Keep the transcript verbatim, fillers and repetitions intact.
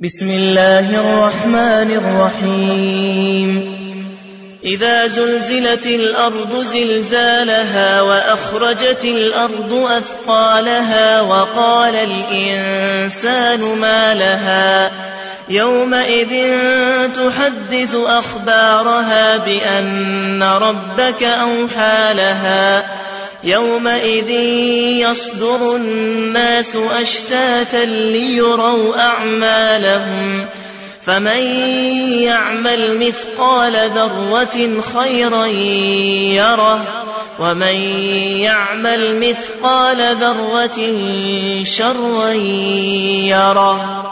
بسم الله الرحمن الرحيم إذا زلزلت الأرض زلزالها وأخرجت الأرض أثقالها وقال الإنسان ما لها يومئذ تحدث أخبارها بأن ربك أوحى لها يومئذ يصدر الناس أشتاتا ليروا أعمالهم فمن يعمل مثقال ذرة خيرا يره ومن يعمل مثقال ذرة شرا يره.